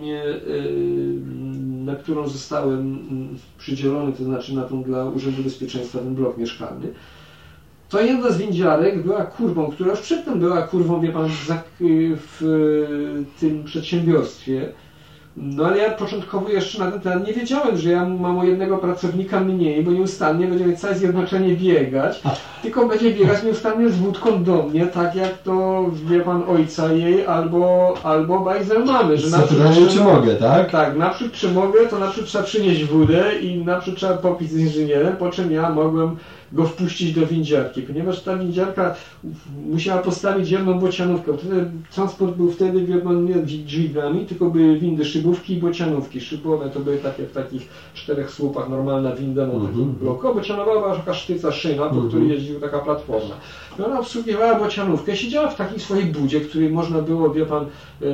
na którą zostałem przydzielony, to znaczy na tą dla Urzędu Bezpieczeństwa, ten blok mieszkalny, to jedna z windziarek była kurwą, która już przedtem była kurwą, wie pan, w tym przedsiębiorstwie. No ale ja początkowo jeszcze na ten temat nie wiedziałem, że ja mam o jednego pracownika mniej, bo nieustannie będzie mieć całe zjednoczenie biegać, tylko będzie biegać nieustannie z wódką do mnie, tak jak to, wie pan, ojca jej albo bajzel mamy. Że naprzód, czy mogę, tak? Tak, naprzód czy mogę, to naprzód trzeba przynieść wódę i naprzód trzeba popić z inżynierem, po czym ja mogłem go wpuścić do windziarki, ponieważ ta windziarka musiała postawić jedną bocianówkę. Transport był wtedy nie drzwiami, tylko były windy szybówki i bocianówki. Szybowe to były takie w takich 4 słupach, normalna winda na takim bloku, a bocianowa była taka sztyca, szyna, po której jeździła taka platforma. I ona obsługiwała bocianówkę, siedziała w takiej swojej budzie, w której można było, wie pan,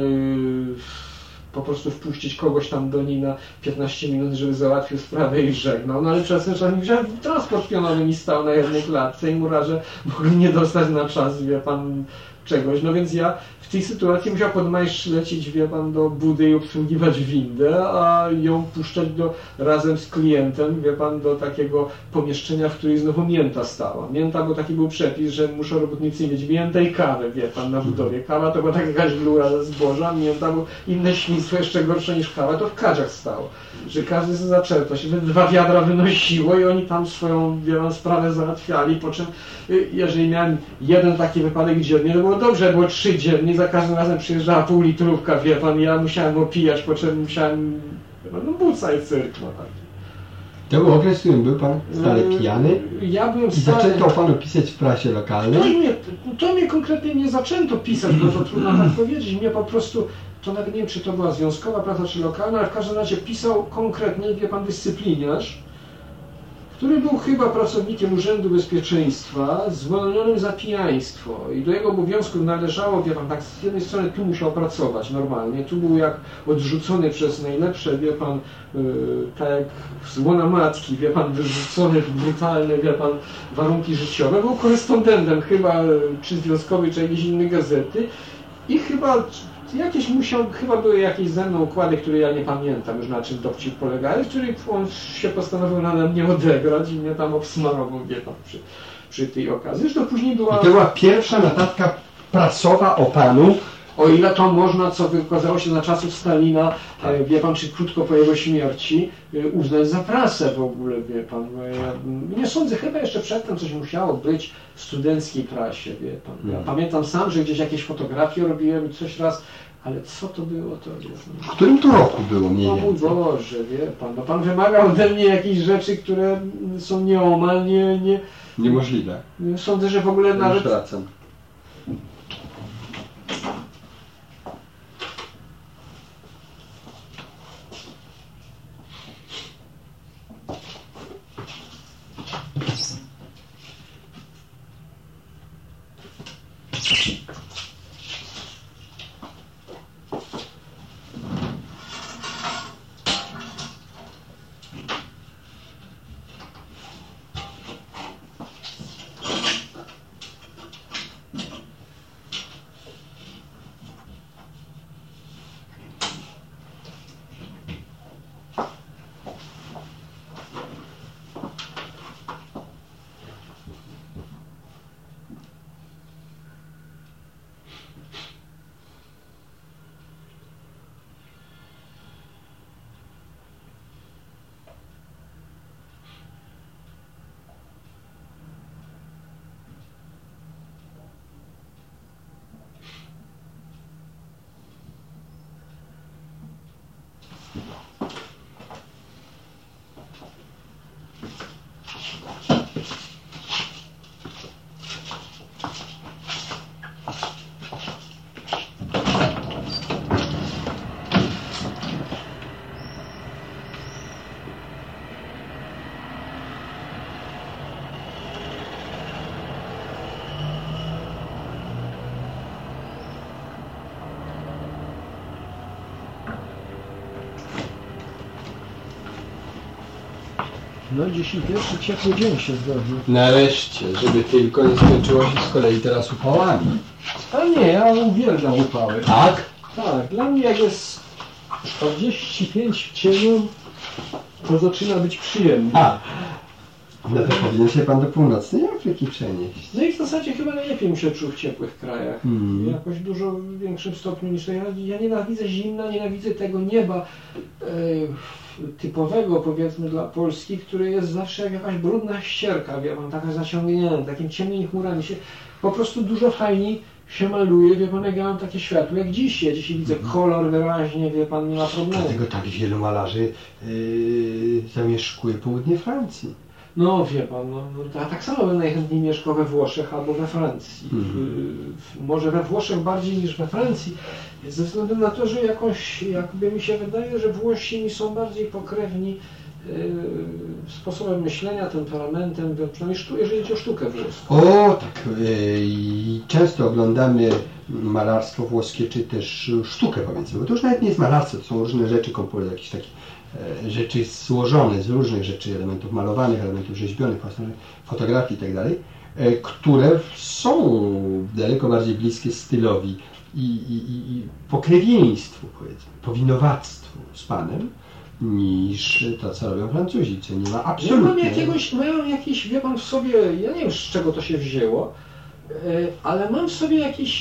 po prostu wpuścić kogoś tam do niej na 15 minut, żeby załatwił sprawę i żegnał. No ale czasem transport pionowy mi stał na jednej klatce i murarze mogli nie dostać na czas, wie pan, czegoś. No więc ja w tej sytuacji musiał pod majstrz lecieć, wie pan, do budy i obsługiwać windę, a ją puszczać razem z klientem, wie pan, do takiego pomieszczenia, w którym znowu mięta stała. Mięta, bo taki był przepis, że muszą robotnicy mieć miętę i kawę, wie pan, na budowie. Kawa to była taka jakaś blura ze zboża, mięta, bo inne świństwo jeszcze gorsze niż kawa, to w kadziach stało. Że każdy sobie zaczerpał się, 2 wiadra wynosiło i oni tam swoją, wie pan, sprawę załatwiali, po czym jeżeli miałem jeden taki wypadek dziennie, to było dobrze, było 3 dziennie, za każdym razem przyjeżdżała półlitrówka, wie pan, ja musiałem opijać, po czym musiałem, no buca i cyrk, no tak. To był okres, w którym był pan stale pijany? Ja byłem i zaczęto panu pisać w prasie lokalnej? To mnie konkretnie nie zaczęto pisać, bo to trudno tak powiedzieć, mnie po prostu, to nawet nie wiem, czy to była związkowa praca, czy lokalna, ale w każdym razie pisał konkretnie, wie pan, dyscypliniarz, który był chyba pracownikiem Urzędu Bezpieczeństwa, zwolnionym za pijaństwo. I do jego obowiązków należało, wie pan, tak z jednej strony tu musiał pracować normalnie, tu był jak odrzucony przez najlepsze, wie pan, tak jak z łona matki, wie pan, wyrzucony w brutalne, wie pan, warunki życiowe. Był korespondentem chyba, czy związkowej, czy jakiejś innej gazety i chyba chyba były jakieś ze mną układy, które ja nie pamiętam już na czym dowcip polegały, w których on się postanowił nade mnie odegrać i mnie tam obsmarował, wie pan, przy tej okazji. Zresztą później była... I to była pierwsza notatka prasowa o panu. O ile to można, co wykazało się za czasów Stalina, wie pan, czy krótko po jego śmierci, uznać za prasę w ogóle, wie pan. Ja nie sądzę, chyba jeszcze przedtem coś musiało być w studenckiej prasie, wie pan. Ja pamiętam sam, że gdzieś jakieś fotografie robiłem coś raz, ale co to było, to wie pan. W którym to roku było mniej więcej? O mój Boże, wie pan. No pan wymaga ode mnie jakichś rzeczy, które są nieomal niemożliwe. Sądzę, że w ogóle nawet... Wracam. No dzisiaj pierwszy ciepły dzień się zdarzył. Nareszcie, żeby tylko nie skończyło się z kolei teraz upałami. A nie, ja uwielbiam upały. Tak? Tak, dla mnie jak jest 45 w cieniu, to zaczyna być przyjemnie. A, no to powinien się pan do północnej Afryki przenieść. No i w zasadzie chyba najlepiej mi się czuł w ciepłych krajach. Jakoś dużo większym stopniu niż to. Ja nienawidzę zimna, nienawidzę tego nieba typowego, powiedzmy, dla Polski, które jest zawsze jak jakaś brudna ścierka, wie pan, taka zaciągnięta, takim ciemnymi chmurami się po prostu dużo fajniej się maluje, wie pan, jak ja mam takie światło jak dzisiaj. Ja dzisiaj widzę kolor wyraźnie, wie pan, nie ma problemu. Dlatego tak wielu malarzy zamieszkuje południe Francji. No wie pan, ja tak samo bym najchętniej mieszkał we Włoszech albo we Francji. Może we Włoszech bardziej niż we Francji, ze względu na to, że jakoś, jakby mi się wydaje, że Włosi są bardziej pokrewni sposobem myślenia, temperamentem, przynajmniej jeżeli chodzi o sztukę włoską. O, tak. I często oglądamy malarstwo włoskie, czy też sztukę, powiedzmy, bo to już nawet nie jest malarstwo, to są różne rzeczy, jakieś takie rzeczy złożone z różnych rzeczy, elementów malowanych, elementów rzeźbionych, fotografii i tak dalej, które są daleko bardziej bliskie stylowi i pokrewieństwu, powiedzmy, powinowactwu z panem, niż to, co robią Francuzi, co nie ma absolutnie... Mam jakieś, wie pan, w sobie, ja nie wiem, z czego to się wzięło, ale mam w sobie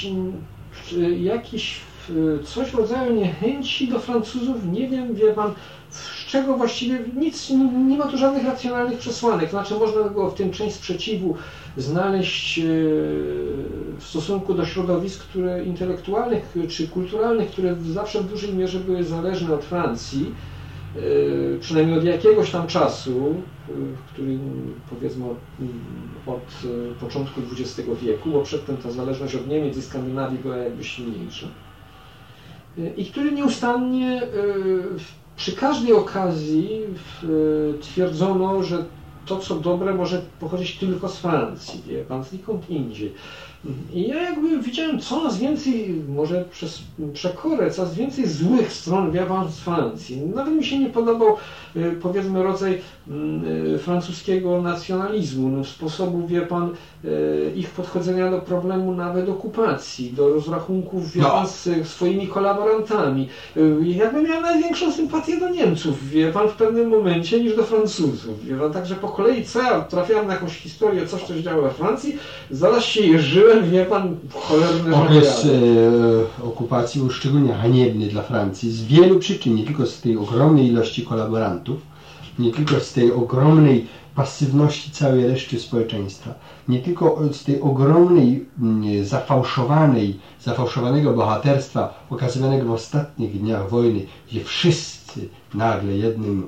jakiś coś w rodzaju niechęci do Francuzów, nie wiem, wie pan, z czego właściwie nic, nie ma tu żadnych racjonalnych przesłanek. Znaczy można było w tym część sprzeciwu znaleźć w stosunku do środowisk intelektualnych czy kulturalnych, które zawsze w dużej mierze były zależne od Francji, przynajmniej od jakiegoś tam czasu, który powiedzmy od początku XX wieku, bo przedtem ta zależność od Niemiec i Skandynawii była jakby silniejsza. I który nieustannie przy każdej okazji twierdzono, że to, co dobre, może pochodzić tylko z Francji, wie pan, znikąd indziej. I ja jakby widziałem coraz więcej, może przez przekorę, coraz więcej złych stron, wie pan, z Francji. Nawet mi się nie podobał, powiedzmy, rodzaj francuskiego nacjonalizmu, sposobu, wie pan, ich podchodzenia do problemu nawet okupacji, do rozrachunków, wie pan, z swoimi kolaborantami. Jakby miałem największą sympatię do Niemców, wie pan, w pewnym momencie, niż do Francuzów, wie pan. Także po kolei, co ja trafiałem na jakąś historię, coś działo we Francji, zaraz się jeżyłem, wie pan, cholerny okres okupacji był szczególnie haniebny dla Francji z wielu przyczyn, nie tylko z tej ogromnej ilości kolaborantów, nie tylko z tej ogromnej pasywności całej reszty społeczeństwa, nie tylko z tej ogromnej, zafałszowanego bohaterstwa okazywanego w ostatnich dniach wojny, gdzie wszyscy nagle jednym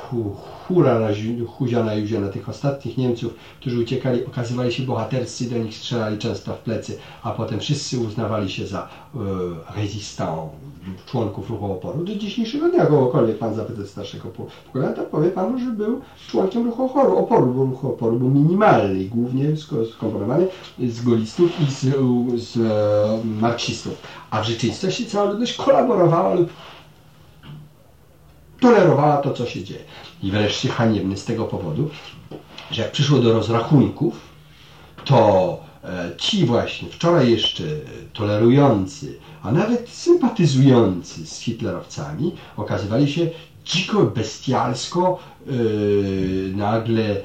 huzia na juzie na tych ostatnich Niemców, którzy uciekali, okazywali się bohaterscy, do nich strzelali często w plecy, a potem wszyscy uznawali się za rezystantów, członków ruchu oporu. Do dzisiejszego dnia, kogokolwiek pan zapyta starszego pokolenia, to powie panu, że był członkiem ruchu oporu, bo ruch oporu był minimalny i głównie skomponowany z golistów i z marksistów. A w rzeczywistości cała ludność kolaborowała lub tolerowała to, co się dzieje. I wreszcie haniebny z tego powodu, że jak przyszło do rozrachunków, to ci właśnie wczoraj jeszcze tolerujący, a nawet sympatyzujący z hitlerowcami, okazywali się dziko, bestialsko, nagle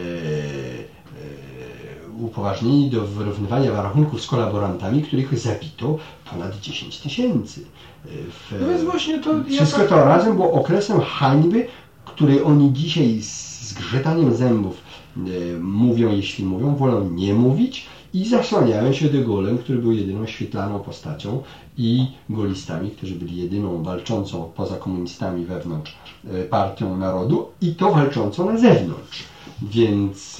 upoważnieni do wyrównywania rachunków z kolaborantami, których zabito ponad 10 000. No więc właśnie to... Wszystko to razem było okresem hańby, której oni dzisiaj z zgrzytaniem zębów mówią, jeśli mówią, wolą nie mówić i zasłaniają się de Gaulle'em, który był jedyną świetlaną postacią, i golistami, którzy byli jedyną walczącą poza komunistami wewnątrz partią narodu i to walczącą na zewnątrz. Więc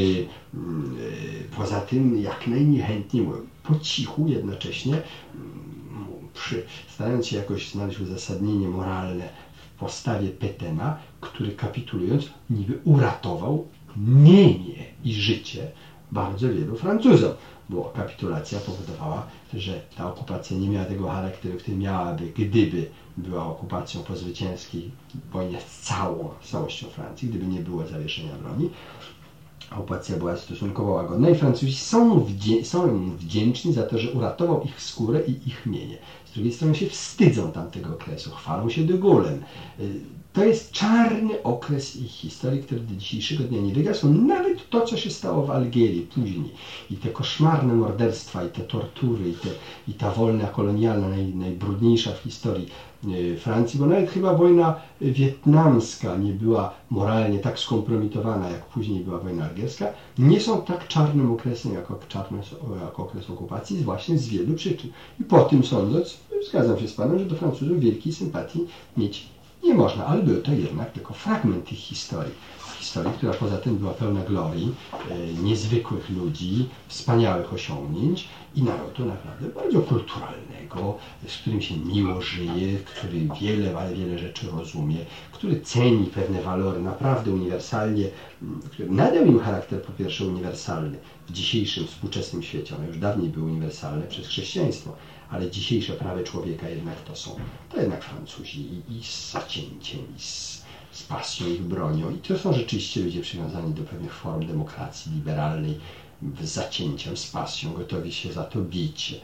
poza tym jak najniechętniej mówię, po cichu jednocześnie, starając się jakoś znaleźć uzasadnienie moralne w postawie Pétaina, który kapitulując niby uratował mienie i życie bardzo wielu Francuzom. bo kapitulacja powodowała, że ta okupacja nie miała tego charakteru, który miałaby, gdyby była okupacją po zwycięskiej wojnie z całością Francji, gdyby nie było zawieszenia broni. Okupacja była stosunkowo łagodna i Francuzi są im wdzięczni za to, że uratował ich skórę i ich mienie. Z drugiej strony się wstydzą tamtego okresu, chwalą się de Gaulle'em. To jest czarny okres ich historii, który do dzisiejszego dnia nie wygasł. Nawet to, co się stało w Algierii później. I te koszmarne morderstwa, i te tortury, i ta wojna kolonialna, najbrudniejsza w historii Francji, bo nawet chyba wojna wietnamska nie była moralnie tak skompromitowana, jak później była wojna algierska, nie są tak czarnym okresem, jak okres okupacji, właśnie z wielu przyczyn. I po tym sądząc, zgadzam się z Panem, że do Francuzów wielkiej sympatii mieć nie można, ale był to jednak tylko fragment ich historii. Historii, która poza tym była pełna glorii, niezwykłych ludzi, wspaniałych osiągnięć i narodu naprawdę bardzo kulturalnego, z którym się miło żyje, który wiele rzeczy rozumie, który ceni pewne walory naprawdę uniwersalnie, który nadał im charakter po pierwsze uniwersalny w dzisiejszym współczesnym świecie. One już dawniej były uniwersalne przez chrześcijaństwo, ale dzisiejsze prawa człowieka jednak to jednak Francuzi i z zacięciem, i z pasją ich bronią. I to są rzeczywiście ludzie przywiązani do pewnych form demokracji liberalnej, z zacięciem, z pasją, gotowi się za to bić.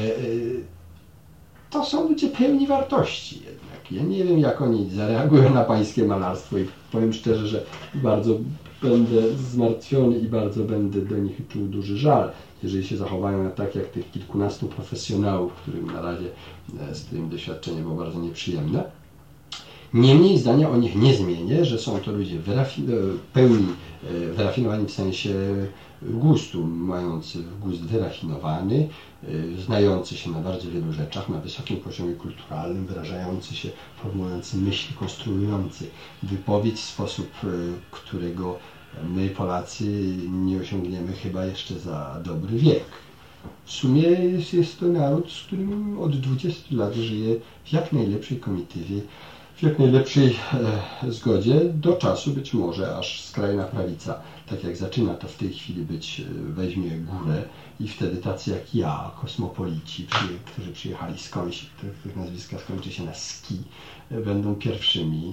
To są ludzie pełni wartości jednak. Ja nie wiem, jak oni zareagują na pańskie malarstwo i powiem szczerze, że bardzo będę zmartwiony i bardzo będę do nich czuł duży żal, jeżeli się zachowają tak jak tych kilkunastu profesjonałów, z którym doświadczenie było bardzo nieprzyjemne. Niemniej zdania o nich nie zmienię, że są to ludzie pełni wyrafinowani w sensie gustu, mający gust wyrafinowany, znający się na bardzo wielu rzeczach, na wysokim poziomie kulturalnym, wyrażający się, formułujący myśli, konstruujący wypowiedź w sposób, którego my Polacy nie osiągniemy chyba jeszcze za dobry wiek. W sumie jest to naród, z którym od 20 lat żyje w jak najlepszej komitywie, w jak najlepszej zgodzie, do czasu być może aż skrajna prawica, tak jak zaczyna to w tej chwili być, weźmie górę i wtedy tacy jak ja, kosmopolici, którzy przyjechali skądś, których nazwiska skończy się na ski, będą pierwszymi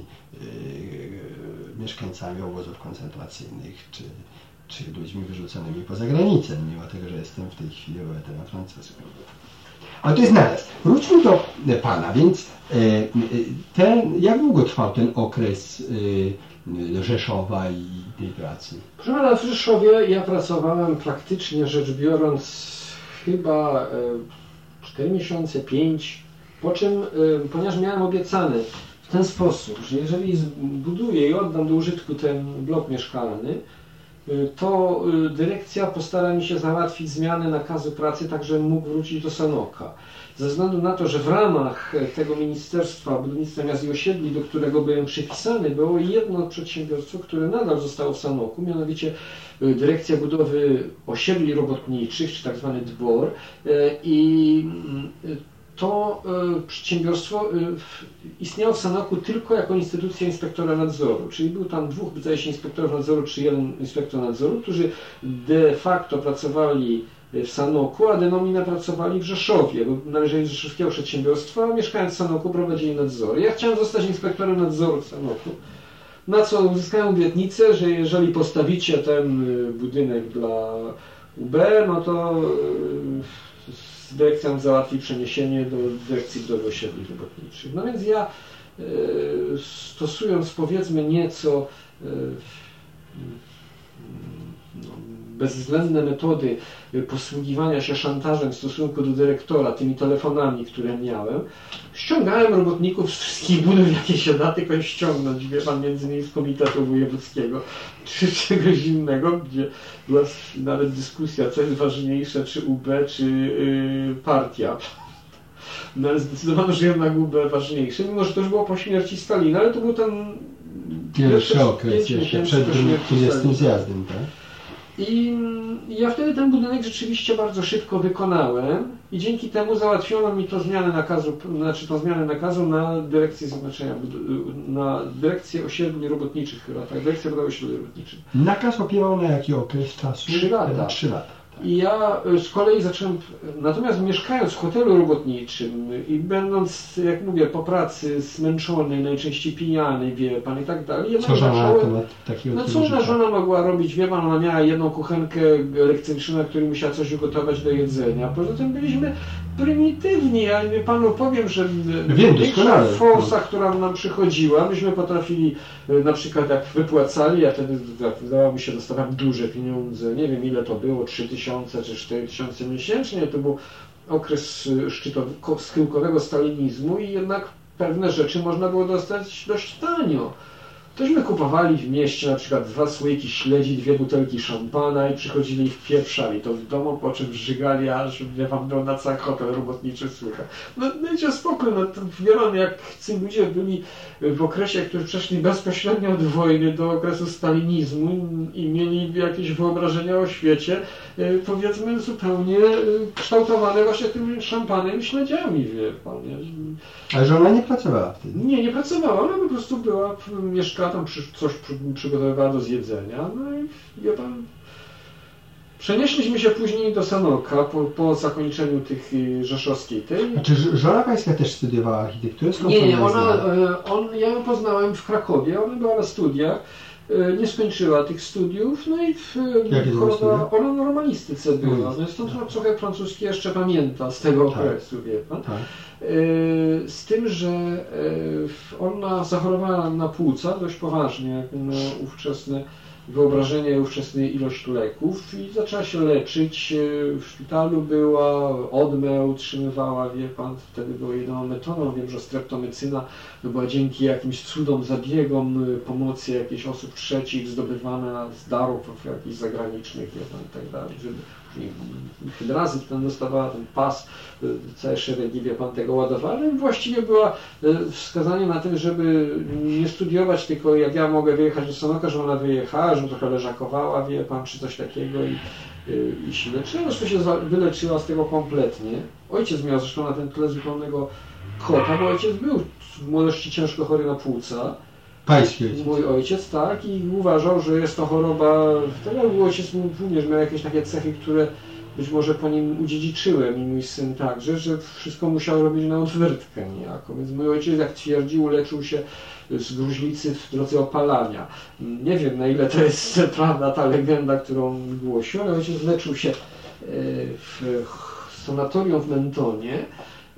mieszkańcami obozów koncentracyjnych, czy ludźmi wyrzuconymi poza granicę, mimo tego, że jestem w tej chwili obywatelem francuskim. Ale to jest naraz. Wróćmy do Pana, więc jak długo trwał ten okres Rzeszowa i tej pracy? Proszę pana, w Rzeszowie ja pracowałem praktycznie rzecz biorąc chyba 4 miesiące, 5, po czym, ponieważ miałem obiecane w ten sposób, że jeżeli zbuduję i oddam do użytku ten blok mieszkalny, to dyrekcja postara mi się załatwić zmianę nakazu pracy, tak żebym mógł wrócić do Sanoka. Ze względu na to, że w ramach tego Ministerstwa Budownictwa Miast i Osiedli, do którego byłem przypisany, było jedno przedsiębiorstwo, które nadal zostało w Sanoku, mianowicie Dyrekcja Budowy Osiedli Robotniczych, czy tak zwany DBOR, i to przedsiębiorstwo istniało w Sanoku tylko jako instytucja inspektora nadzoru, czyli był tam 2, wydaje się, inspektorów nadzoru, czy 1 inspektor nadzoru, którzy de facto pracowali w Sanoku, a de nomina pracowali w Rzeszowie, bo należeli do rzeszowskiego przedsiębiorstwa, a mieszkając w Sanoku prowadzili nadzory. Ja chciałem zostać inspektorem nadzoru w Sanoku, na co uzyskałem obietnicę, że jeżeli postawicie ten budynek dla UB, no to dyrekcja załatwi przeniesienie do Dyrekcji Budowy Osiedli Robotniczych. No więc ja, stosując powiedzmy nieco bezwzględne metody posługiwania się szantażem w stosunku do dyrektora tymi telefonami, które miałem, ściągałem robotników z wszystkich budów, jakie się da tylko ściągnąć, wie pan, między innymi z Komitetu Wojewódzkiego, czy czegoś innego, gdzie była nawet dyskusja, co jest ważniejsze, czy UB, czy partia. No ale zdecydowano, że jednak UB ważniejsze, mimo że to już było po śmierci Stalina, ale to był ten pierwszy okres jeszcze przed 20 zjazdem, tak? I ja wtedy ten budynek rzeczywiście bardzo szybko wykonałem i dzięki temu załatwiono mi to zmianę nakazu na dyrekcję zjednoczenia, na dyrekcję osiedli robotniczych chyba, tak, dyrekcja budowy osiedli robotniczych. Nakaz opiewał na jaki okres czasu? 3 lata. 3 lata. I ja z kolei zacząłem, natomiast mieszkając w hotelu robotniczym i będąc, jak mówię, po pracy zmęczony, najczęściej pijany, wie pan, i tak dalej. Co żona na temat takiego co ona żona mogła robić? Wie pan, ona miała jedną kuchenkę elektryczną, na której musiała coś ugotować do jedzenia. Poza tym byliśmy prymitywni. Ja panu powiem, że większa forsa, która nam przychodziła, myśmy potrafili, na przykład jak wypłacali, ja wtedy wydawało mi się, dostawałem duże pieniądze, nie wiem ile to było, 3000 czy 4000 miesięcznie, to był okres schyłkowego stalinizmu i jednak pewne rzeczy można było dostać dość tanio. Tośmy kupowali w mieście na przykład 2 słoiki śledzi, 2 butelki szampana i przychodzili i wpieprzali to w domu, po czym żygali, aż wie pan, był na cały hotel robotniczy słychać. No dajcie spokój, no to wie pan, jak ci ludzie byli w okresie, którzy przeszli bezpośrednio od wojny do okresu stalinizmu i mieli jakieś wyobrażenia o świecie, powiedzmy zupełnie kształtowane właśnie tym szampanem i śledziami, wie pan. Ale żona nie pracowała wtedy? Nie pracowała, ona po prostu była, mieszkała tam, coś przygotowywała do zjedzenia, no i wie pan, przenieśliśmy się później do Sanoka po zakończeniu tych rzeszowskiej tej. A czy żona pańska też studiowała architekturę? Nie, ja ją poznałem w Krakowie, ona była na studiach, nie skończyła tych studiów, no i ona na romanistyce była, no stąd trochę francuski jeszcze pamięta z tego okresu, wie pan. Tak. Z tym, że ona zachorowała na płuca dość poważnie, jak na ówczesne wyobrażenie i ówczesnej ilość leków i zaczęła się leczyć. W szpitalu była, odmę utrzymywała, wie pan, wtedy było jedyną metodą. Wiem, że streptomycyna była dzięki jakimś cudom, zabiegom, pomocy jakichś osób trzecich zdobywana z darów jakichś zagranicznych, wie pan, i tak dalej, żeby hydrazyd tam dostawała, ten pas, całe szeregi, wie pan, tego ładowali. Właściwie była wskazanie na tym, żeby nie studiować, tylko jak ja mogę wyjechać do Sanoka, że ona wyjechała, że trochę leżakowała, wie pan, czy coś takiego i się leczyła. Zresztą się wyleczyła z tego kompletnie. Ojciec miał zresztą na ten tle zupełnego kota, bo ojciec był w młodości ciężko chory na płuca. Pański ojciec. Mój ojciec, tak, i uważał, że jest to choroba, wtedy mój ojciec również miał jakieś takie cechy, które być może po nim udziedziczyłem i mój syn także, że wszystko musiał robić na odwyrtkę niejako. Więc mój ojciec, jak twierdził, leczył się z gruźlicy w drodze opalania. Nie wiem, na ile to jest prawda ta legenda, którą głosił, ale ojciec leczył się w sanatorium w Mentonie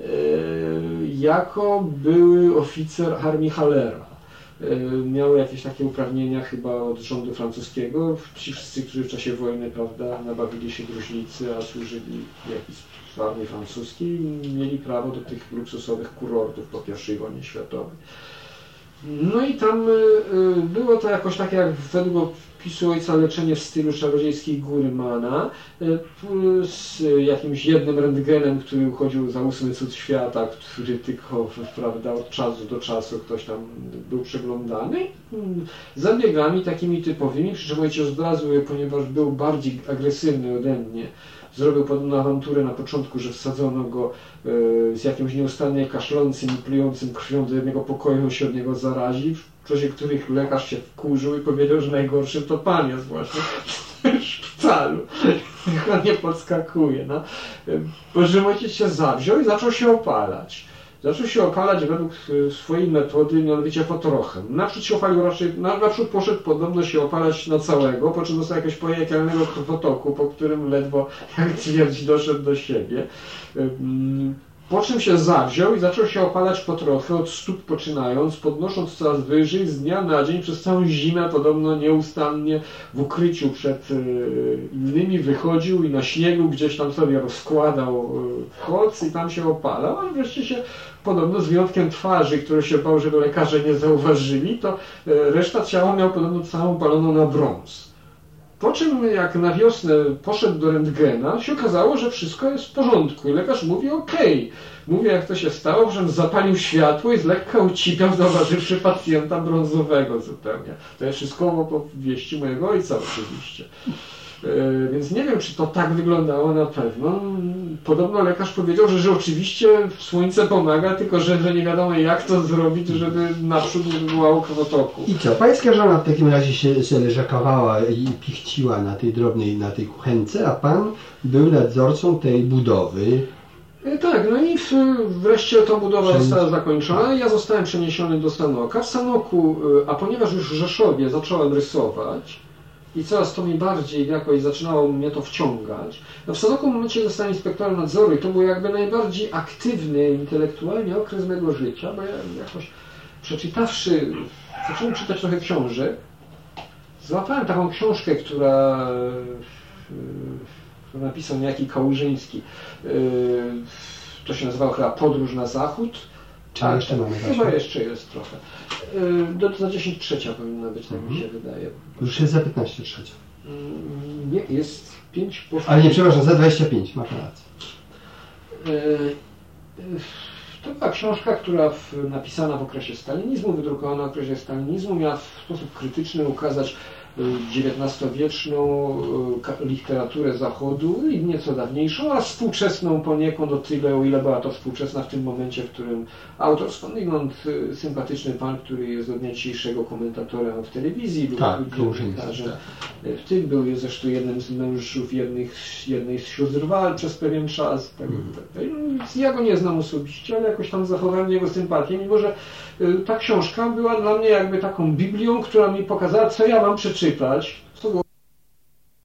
jako były oficer armii Hallera. Miały jakieś takie uprawnienia chyba od rządu francuskiego. Ci wszyscy, którzy w czasie wojny, prawda, nabawili się gruźlicy, a służyli w armii francuskiej, mieli prawo do tych luksusowych kurortów po I wojnie światowej. No i tam było to jakoś takie, jak według opisu ojca, leczenie w stylu czarodziejskiej Gurmana, z jakimś jednym rentgenem, który uchodził za 8 cud świata, który tylko, prawda, od czasu do czasu ktoś tam był przeglądany, zabiegami takimi typowymi, przy czym ojciec od razu, ponieważ był bardziej agresywny ode mnie, zrobił podobną awanturę na początku, że wsadzono go z jakimś nieustannie kaszlącym i plującym krwią do jednego pokoju, on się od niego zarazi, w czasie których lekarz się wkurzył i powiedział, że najgorszym to pan jest właśnie w szpitalu. Chyba nie podskakuje. No. Po czym ojciec się zawziął i zaczął się opalać. Zaczął się opalać według swojej metody, mianowicie po trochę. Naprzód się opalił raczej, naprzód poszedł podobno się opalać na całego, po czym dostał jakiegoś pojakialnego krwotoku, po którym ledwo, jak twierdzi, doszedł do siebie. Po czym się zawziął i zaczął się opalać po trochę, od stóp poczynając, podnosząc coraz wyżej, z dnia na dzień, przez całą zimę, podobno nieustannie w ukryciu przed innymi wychodził i na śniegu gdzieś tam sobie rozkładał koc i tam się opalał, a wreszcie się podobno z wyjątkiem twarzy, które się bał, żeby lekarze nie zauważyli, to reszta ciała miał podobno całą paloną na brąz. Po czym jak na wiosnę poszedł do rentgena, się okazało, że wszystko jest w porządku i lekarz mówi okej. Mówi, jak to się stało, że zapalił światło i z lekka ucipiał, zauważywszy pacjenta brązowego zupełnie. To jest wszystko po wieści mojego ojca oczywiście. Więc nie wiem, czy to tak wyglądało na pewno. Podobno lekarz powiedział, że oczywiście słońce pomaga, tylko że nie wiadomo jak to zrobić, żeby naprzód nie było krwotoku. I co? Pańska żona w takim razie się leżakowała i pichciła na tej drobnej, na tej kuchence, a pan był nadzorcą tej budowy. Tak, no i wreszcie ta budowa została zakończona. Ja zostałem przeniesiony do Sanoka. W Sanoku, a ponieważ już w Rzeszowie zacząłem rysować i coraz to mi bardziej jakoś zaczynało mnie to wciągać, no w Sanoku w momencie zostałem inspektorem nadzoru i to był jakby najbardziej aktywny intelektualnie okres mego życia, bo ja jakoś przeczytawszy, zacząłem czytać trochę książek, złapałem taką książkę, która napisał niejaki Kałużyński. To się nazywało chyba Podróż na Zachód. Czy jeszcze mamy? Chyba jeszcze jest trochę. Za 10:03 powinna być, tak mi się wydaje. Już jest za 15:03. Nie, jest 5 po... Ale nie, przepraszam, za 25, ma pan rację. To była książka, która napisana w okresie stalinizmu, wydrukowana w okresie stalinizmu, miała w sposób krytyczny ukazać XIX-wieczną literaturę Zachodu i nieco dawniejszą, a współczesną poniekąd o tyle, o ile była to współczesna w tym momencie, w którym autor, skądinąd sympatyczny pan, który jest do dnia dzisiejszego komentatorem w telewizji, był dziennikarzem. W tym był zresztą jednym z mężów jednej z sióstr Wal przez pewien czas. Ja go nie znam osobiście, ale jakoś tam zachowałem jego sympatię, mimo że ta książka była dla mnie jakby taką Biblią, która mi pokazała, co ja mam przeczytać,